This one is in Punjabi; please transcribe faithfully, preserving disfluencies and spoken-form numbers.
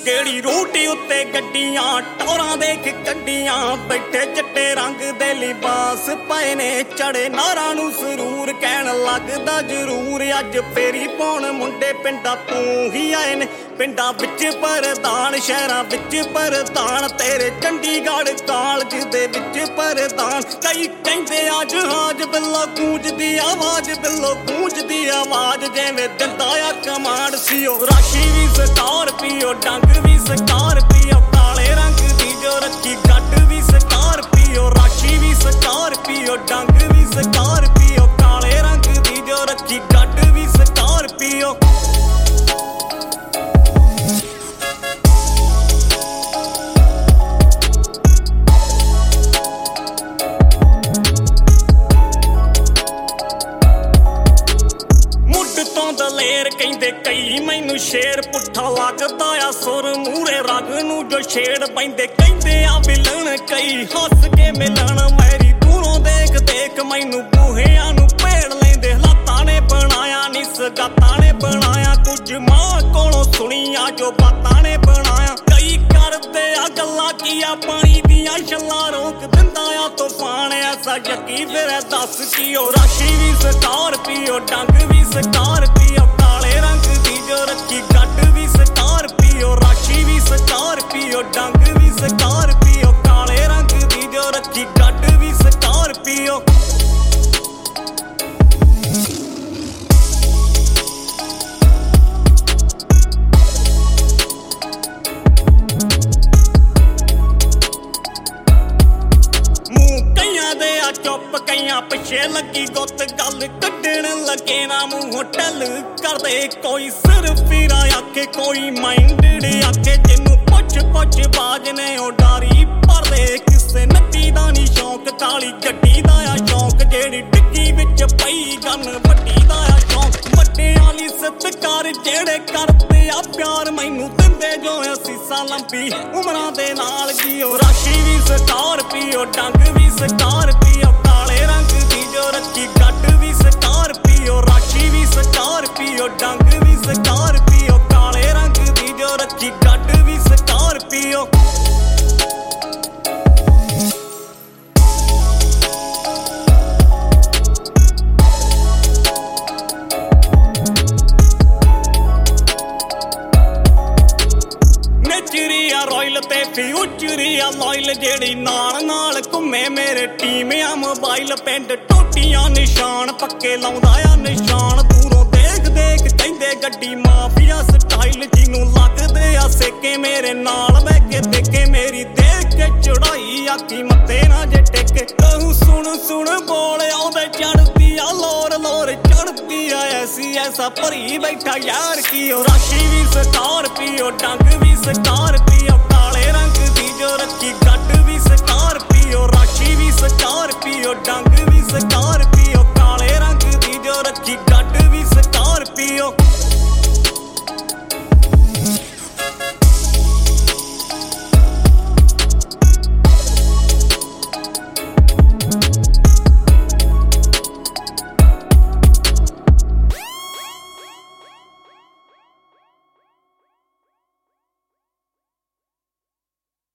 ਕਿਹੜੀ ਰੂਟੀ ਉੱਤੇ ਗੱਡੀਆਂ ਟੋਰਾਂ ਦੇਖ ਕੱਢੀਆਂ ਬੈਠੇ ਚਿੱਟੇ ਰੰਗ ਦੇ ਲਿਬਾਸ ਪਏ ਨੇ ਚੜੇ ਨਾਰਾਂ ਨੂੰ ਸਰੂਰ ਕਹਿਣ ਲੱਗਦਾ ਜ਼ਰੂਰ ਅੱਜ ਫੇਰੀ ਪਾਉਣ ਮੁੰਡੇ ਪਿੰਡਾਂ ਤੋਂ ਹੀ ਆਏ ਨੇ ਪਿੰਡਾਂ ਵਿੱਚ ਪ੍ਰਧਾਨ ਸ਼ਹਿਰਾਂ ਵਿੱਚ ਪ੍ਰਧਾਨ ਤੇਰੇ ਚੰਡੀਗੜ੍ਹ ਕਾਲਜ ਦੇ ਵਿੱਚ ਪ੍ਰਧਾਨ ਕਈ ਕਹਿੰਦੇ ਆ ਜਹਾਜ਼ ਬਿੱਲੋ ਗੂੰਜਦੀ ਆਵਾਜ਼ ਬਿੱਲੋ ਗੂੰਜਦੀ ਆਵਾਜ਼ ਜਿਵੇਂ ਦਿੰਦਾ ਆ ਕਮਾਂਡ ਸੀ ਉਹ ਰਾਸ਼ੀ ਵੀ ਸਕਾਰਪੀਓ ਡੰਗ ਵੀ ਸਕਾਰਪੀਓ ਕਾਲੇ ਰੰਗ ਦੀ ਜੋ ਰੱਖੀ ਗੱਡ ਵੀ ਸਕਾਰਪੀਓ ਰਾਸ਼ੀ ਵੀ ਸਕਾਰਪੀਓ ਡੰਗ ਵੀ ਸਕਾਰਪੀਓ ਕਾਲੇ ਰੰਗ ਦੀ ਜੋ ਰੱਖੀ ਗੱਡ ਵੀ ਸਕਾਰਪੀਓ ਦਲੇਰ ਕਹਿੰਦੇ ਕਈ ਮੈਨੂੰ ਸ਼ੇਰ ਪੁੱਠਾ ਲੱਗਦਾ ਆ ਸੁਰ ਮੂਰੇ ਰਗ ਨੂੰ ਜੋ ਛੇੜ ਪੈਂਦੇ ਕਹਿੰਦੇ ਆ ਵਿਲਣ ਕਈ ਹੱਸ ਕੇ ਮਿਲਣ ਮੇਰੀ ਦੂਰੋਂ ਦੇਖ ਦੇਖ ਮੈਨੂੰ ਬੂਹਿਆਂ ਨੂੰ ਭੇੜ ਲੈਂਦੇ ਹਾਲਾਤਾਂ ਨੇ ਬਣਾਇਆ ਨੀ ਸਗਾਤਾਂ ਨੇ ਬਣਾਇਆ ਕੁਝ ਮਾਂ ਕੋਲੋਂ ਸੁਣੀਆਂ ਜੋ ਬਾਤਾਂ ਨੇ ਬਣਾਇਆ ਕਈ ਕਰਦੇ ਆ ਗੱਲਾਂ ਕੀ ਆ ਪਾਣੀ ਦੀਆਂ ਛੱਲਾਂ ਰੋਕ ਦਿੰਦਾ ਆ ਤੂਫਾਨ ਐਸਾ ਯਕੀ ਫਿਰ ਦੱਸ ਕੀ ਉਹ ਰਾਸ਼ੀ ਵੀ ਸਕਾਰਪੀਓ ਡੰਗ ਵੀ ਸਕਾਰਪੀਓ ਕਾਲੇ ਰੰਗ ਦੀ ਜੋ ਰੱਖੀ ਗੱਡ ਵੀ ਸਕਾਰਪੀਓ ਰਾਸ਼ੀ ਵੀ ਸਕਾਰਪੀਓ ਡੰਗ ਵੀ ਸਕਾਰਪੀਓ ਕਾਲੇ ਰੰਗ ਦੀ ਜੋ ਰੱਖੀ ਗੱਡ ਵੀ ਸਕਾਰਪੀਓ ਚੁੱਪ ਕਈਆਂ ਪਿੱਛੇ ਲੱਗੀ ਗੁੱਤ ਗੱਲ ਕੱਢਣ ਲੱਗੇ ਨਾ ਮੂੰਹ ਟੱਲ ਕਰਦੇ ਕੋਈ ਸਿਰਫ ਫਿਰਾ ਆਖੇ ਕੋਈ ਮਾਈਂਡਡ ਆਖੇ ਜਿਹਨੂੰ ਪੁੱਛ ਪੁੱਛ ਬਾਜ ਨੇ ਉਹ ਡਾਰੀ ਭਰਦੇ ਕਿਸੇ ਨੱਟੀ ਦਾ ਨੀ ਸ਼ੌਂਕ ਕਾਲੀ ਗੱਡੀ ਦਾ ਆ ਸ਼ੌਂਕ ਜਿਹੜੀ ਡਿੱਗੀ ਵਿੱਚ ਪਈ ਗਨ ਵੱਡੀ ਦਾ ਆ ਸ਼ੌਂਕ ਵੱਡਿਆਂ ਲਈ ਸਤਿਕਾਰ ਜਿਹੜੇ ਕਰਦੇ ਆ ਪਿਆਰ ਮੈਨੂੰ ਦਿੰਦੇ ਜੋ ਅਸੀਸਾਂ ਲੰਬੀ ਉਮਰਾਂ ਦੇ ਨਾਲ ਕੀ ਉਹ ਰਾਸ਼ੀ ਵੀ ਸਕਾਰਪੀਓ ਡੰਗ ਵੀ ਸਕਾਰਪੀਓ ਕਾਲੇ ਰੰਗ ਦੀ ਜੋ ਰੱਖੀ ਗੱਡ ਵੀ ਸਕਾਰਪੀਓ ਰਾਸ਼ੀ ਵੀ ਸਕਾਰਪੀਓ ਡੰਗ ਵੀ ਸਕਾਰਪੀਓ ਕਾਲੇ ਰੰਗ ਦੀ ਜੋ ਰੱਖੀ ਗੱਡ ਵੀ ਸਕਾਰਪੀਓ ਰੋਇਲ ਤੇ ਫਿਊਚਰੀ ਆ ਲੋਇਲ ਜਿਹੜੀ ਨਾਲ ਨਾਲ ਘੁੰਮੇ ਮੇਰੇ ਟੀਮ ਆ ਮੋਬਾਈਲ ਪਿੰਡ ਟੋਟੀਆਂ ਨਿਸ਼ਾਨ ਪੱਕੇ ਲਾਉਂਦਾ ਆ ਨਿਸ਼ਾਨ ਦੂਰੋਂ ਦੇਖ ਦੇਖ ਕਹਿੰਦੇ ਗੱਡੀ ਮਾਫੀਆ ਸਟਾਈਲ ਜਿਹਨੂੰ ਲੱਗਦੇ ਆ ਸੇਕੇ ਮੇਰੇ ਨਾਲ ਬਹਿ ਕੇ ਦੇਖੇ ਮੇਰੀ ਦੇਖ ਕੇ ਚੜਾਈ ਆਖੀ ਮੱਥੇ ਨਾ ਜੇ ਟੇਕੇ ਕਹੂੰ ਸੁਣ ਸੁਣ ਬੋਲ ਆਉਂਦੇ ਚੜਦੀ ਆ ਲੋਰ ਲੋਰ ਚੜਦੀ ਆ ਐਸੀ ਐਸਾ ਭਰੀ ਬੈਠਾ ਯਾਰ ਕੀ ਉਹ ਰਾਸ਼ੀ ਵੀ ਸਕਾਰਪੀਓ ਡੰਗ ਵੀ ਸਕਾਰਪੀਓ